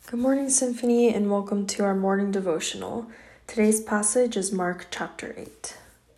Good morning, Symphony, and welcome to our morning devotional. Today's passage is Mark chapter 8.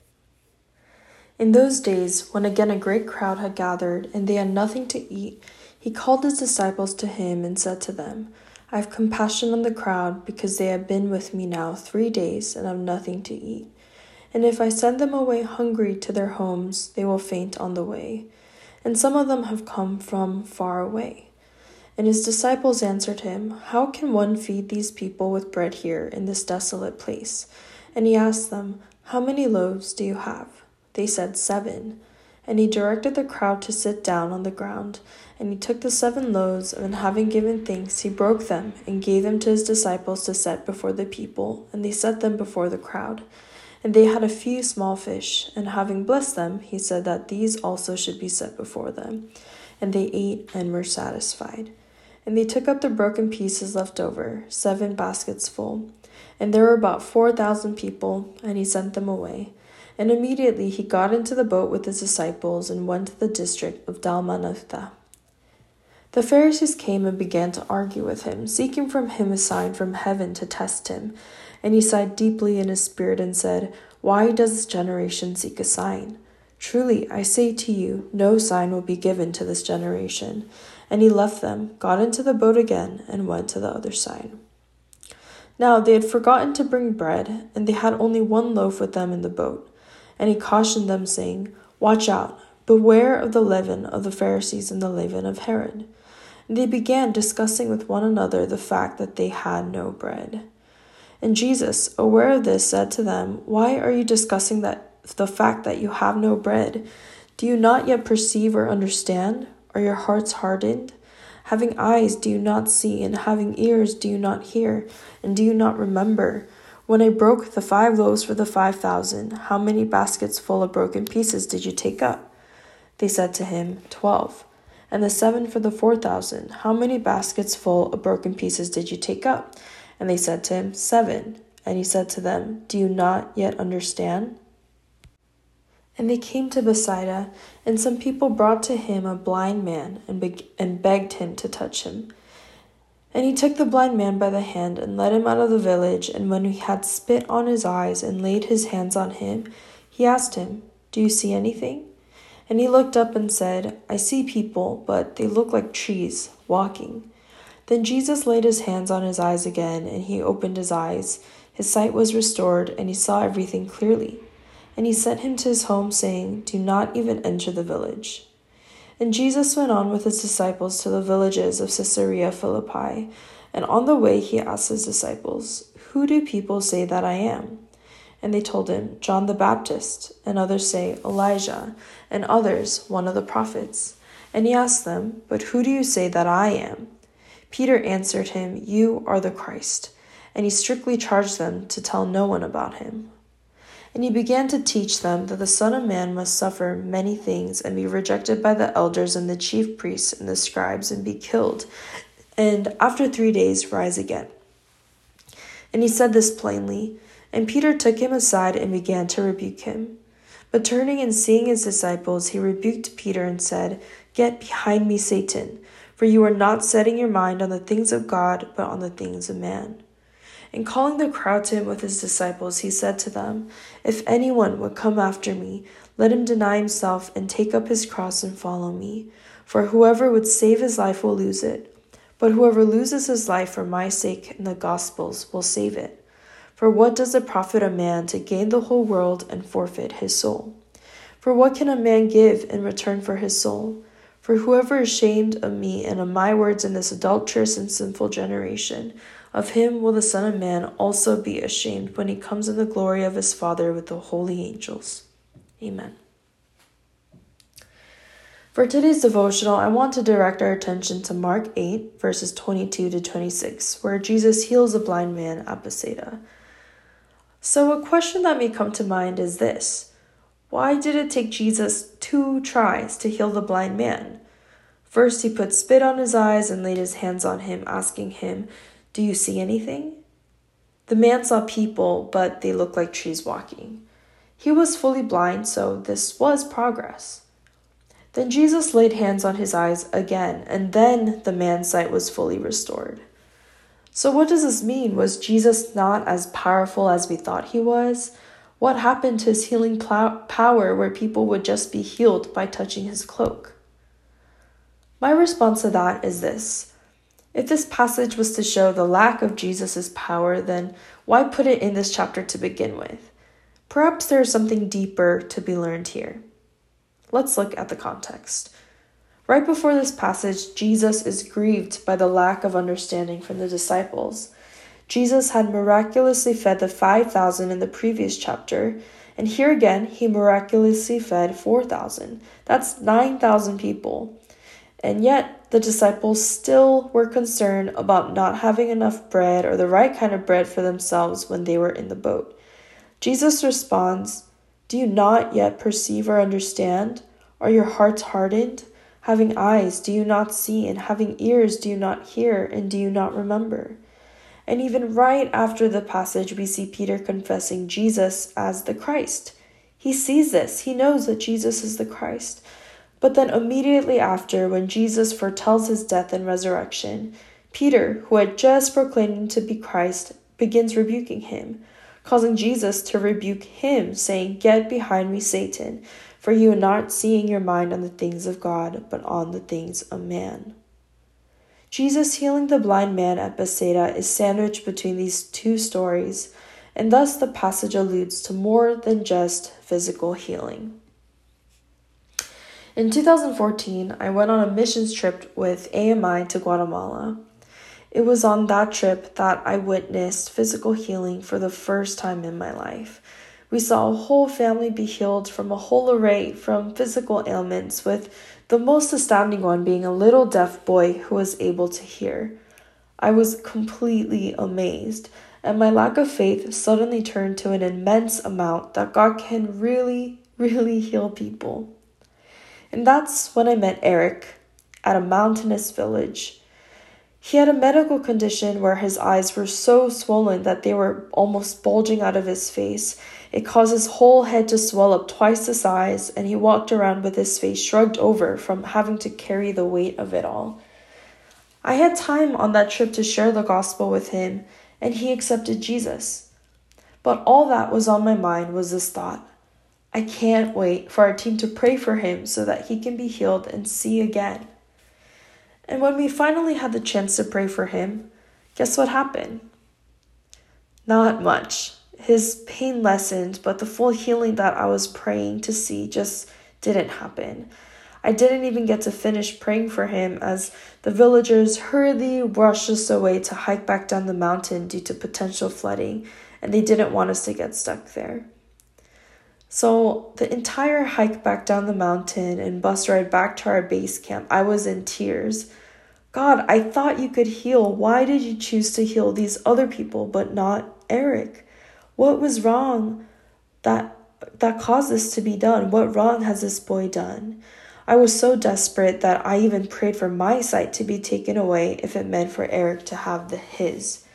In those days, when again a great crowd had gathered, and they had nothing to eat, he called his disciples to him and said to them, I have compassion on the crowd, because they have been with me now 3 days and have nothing to eat. And if I send them away hungry to their homes, they will faint on the way. And some of them have come from far away. And his disciples answered him, How can one feed these people with bread here in this desolate place? And he asked them, How many loaves do you have? They said, 7. And he directed the crowd to sit down on the ground. And he took the 7 loaves, and having given thanks, he broke them, and gave them to his disciples to set before the people. And they set them before the crowd. And they had a few small fish, and having blessed them, he said that these also should be set before them. And they ate and were satisfied. And they took up the broken pieces left over, 7 baskets full. And there were about 4,000 people, and he sent them away. And immediately he got into the boat with his disciples and went to the district of Dalmanutha. The Pharisees came and began to argue with him, seeking from him a sign from heaven to test him. And he sighed deeply in his spirit and said, Why does this generation seek a sign? Truly, I say to you, no sign will be given to this generation. And he left them, got into the boat again, and went to the other side. Now they had forgotten to bring bread, and they had only 1 loaf with them in the boat. And he cautioned them, saying, Watch out, beware of the leaven of the Pharisees and the leaven of Herod. And they began discussing with one another the fact that they had no bread. And Jesus, aware of this, said to them, Why are you discussing the fact that you have no bread? Do you not yet perceive or understand? Are your hearts hardened? Having eyes, do you not see? And having ears, do you not hear? And do you not remember? When I broke the 5 loaves for the 5,000, how many baskets full of broken pieces did you take up? They said to him, 12. And the 7 for the 4,000, how many baskets full of broken pieces did you take up? And they said to him, 7. And he said to them, Do you not yet understand? And they came to Bethsaida, and some people brought to him a blind man and begged him to touch him. And he took the blind man by the hand and led him out of the village, and when he had spit on his eyes and laid his hands on him, he asked him, Do you see anything? And he looked up and said, I see people, but they look like trees, walking. Then Jesus laid his hands on his eyes again, and he opened his eyes. His sight was restored, and he saw everything clearly. And he sent him to his home, saying, Do not even enter the village. And Jesus went on with his disciples to the villages of Caesarea Philippi. And on the way he asked his disciples, Who do people say that I am? And they told him, John the Baptist, and others say, Elijah, and others, one of the prophets. And he asked them, But who do you say that I am? Peter answered him, You are the Christ. And he strictly charged them to tell no one about him. And he began to teach them that the Son of Man must suffer many things and be rejected by the elders and the chief priests and the scribes and be killed, and after 3 days rise again. And he said this plainly, and Peter took him aside and began to rebuke him. But turning and seeing his disciples, he rebuked Peter and said, Get behind me, Satan, for you are not setting your mind on the things of God, but on the things of man. And calling the crowd to him with his disciples, he said to them, If anyone would come after me, let him deny himself and take up his cross and follow me. For whoever would save his life will lose it, but whoever loses his life for my sake and the gospel's will save it. For what does it profit a man to gain the whole world and forfeit his soul? For what can a man give in return for his soul? For whoever is ashamed of me and of my words in this adulterous and sinful generation, of him will the Son of Man also be ashamed when he comes in the glory of his Father with the holy angels. Amen. For today's devotional, I want to direct our attention to Mark 8, verses 22 to 26, where Jesus heals a blind man at Bethsaida. So a question that may come to mind is this: why did it take Jesus 2 tries to heal the blind man? First, he put spit on his eyes and laid his hands on him, asking him, Do you see anything? The man saw people, but they looked like trees walking. He was fully blind, so this was progress. Then Jesus laid hands on his eyes again, and then the man's sight was fully restored. So what does this mean? Was Jesus not as powerful as we thought he was? What happened to his healing power where people would just be healed by touching his cloak? My response to that is this. If this passage was to show the lack of Jesus' power, then why put it in this chapter to begin with? Perhaps there is something deeper to be learned here. Let's look at the context. Right before this passage, Jesus is grieved by the lack of understanding from the disciples. Jesus had miraculously fed the 5,000 in the previous chapter, and here again, he miraculously fed 4,000. That's 9,000 people. And yet, the disciples still were concerned about not having enough bread or the right kind of bread for themselves when they were in the boat. Jesus responds, "Do you not yet perceive or understand? Are your hearts hardened? Having eyes, do you not see? And having ears, do you not hear? And do you not remember?" And even right after the passage, we see Peter confessing Jesus as the Christ. He sees this. He knows that Jesus is the Christ. But then immediately after, when Jesus foretells his death and resurrection, Peter, who had just proclaimed him to be Christ, begins rebuking him, causing Jesus to rebuke him, saying, "Get behind me, Satan, for you are not seeing your mind on the things of God, but on the things of man." Jesus healing the blind man at Bethsaida is sandwiched between these two stories, and thus the passage alludes to more than just physical healing. In 2014, I went on a missions trip with AMI to Guatemala. It was on that trip that I witnessed physical healing for the first time in my life. We saw a whole family be healed from a whole array from physical ailments, with the most astounding one being a little deaf boy who was able to hear. I was completely amazed, and my lack of faith suddenly turned to an immense amount that God can really, really heal people. And that's when I met Eric at a mountainous village. He had a medical condition where his eyes were so swollen that they were almost bulging out of his face. It caused his whole head to swell up twice the size, and he walked around with his face shrugged over from having to carry the weight of it all. I had time on that trip to share the gospel with him, and he accepted Jesus. But all that was on my mind was this thought: I can't wait for our team to pray for him so that he can be healed and see again. And when we finally had the chance to pray for him, guess what happened? Not much. His pain lessened, but the full healing that I was praying to see just didn't happen. I didn't even get to finish praying for him as the villagers hurriedly rushed us away to hike back down the mountain due to potential flooding, and they didn't want us to get stuck there. So the entire hike back down the mountain and bus ride back to our base camp, I was in tears. God, I thought you could heal. Why did you choose to heal these other people but not Eric? What was wrong that caused this to be done? What wrong has this boy done? I was so desperate that I even prayed for my sight to be taken away if it meant for Eric to have his.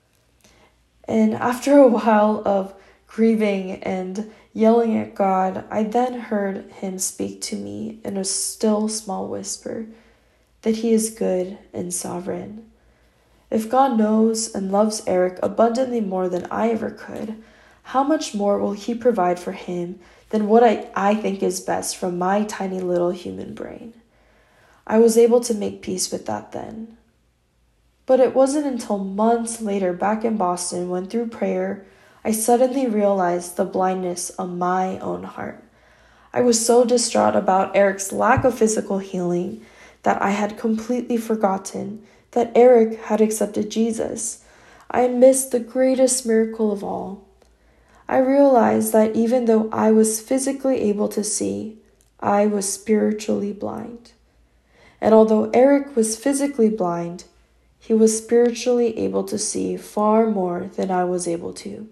And after a while of grieving and yelling at God, I then heard him speak to me in a still small whisper that he is good and sovereign. If God knows and loves Eric abundantly more than I ever could, how much more will he provide for him than what I think is best from my tiny little human brain? I was able to make peace with that then. But it wasn't until months later back in Boston when through prayer, I suddenly realized the blindness of my own heart. I was so distraught about Eric's lack of physical healing that I had completely forgotten that Eric had accepted Jesus. I had missed the greatest miracle of all. I realized that even though I was physically able to see, I was spiritually blind. And although Eric was physically blind, he was spiritually able to see far more than I was able to.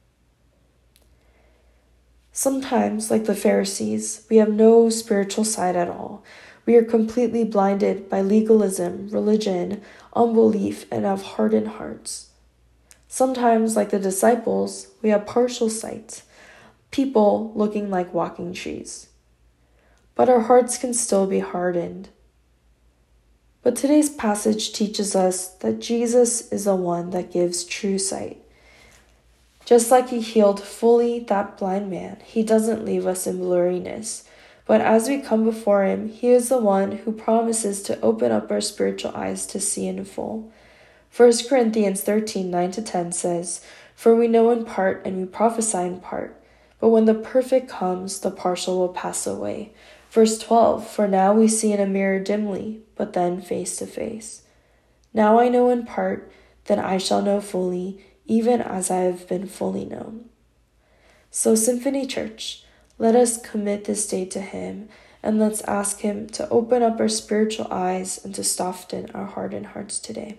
Sometimes, like the Pharisees, we have no spiritual sight at all. We are completely blinded by legalism, religion, unbelief, and have hardened hearts. Sometimes, like the disciples, we have partial sight, people looking like walking trees. But our hearts can still be hardened. But today's passage teaches us that Jesus is the one that gives true sight. Just like he healed fully that blind man, he doesn't leave us in blurriness. But as we come before him, he is the one who promises to open up our spiritual eyes to see in full. 1 Corinthians 13:9-10 says, "For we know in part and we prophesy in part, but when the perfect comes, the partial will pass away." Verse 12, "For now we see in a mirror dimly, but then face to face. Now I know in part, then I shall know fully, even as I have been fully known." So Symphony Church, let us commit this day to him, and let's ask him to open up our spiritual eyes and to soften our hardened hearts today.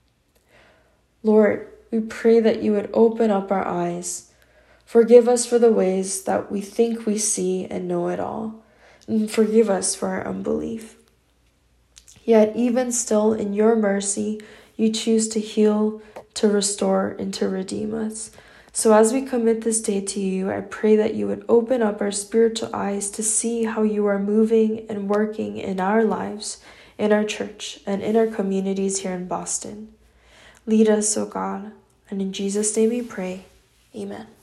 Lord, we pray that you would open up our eyes. Forgive us for the ways that we think we see and know it all, and forgive us for our unbelief. Yet even still, in your mercy, you choose to heal, to restore, and to redeem us. So as we commit this day to you, I pray that you would open up our spiritual eyes to see how you are moving and working in our lives, in our church, and in our communities here in Boston. Lead us, O God, and in Jesus' name we pray. Amen.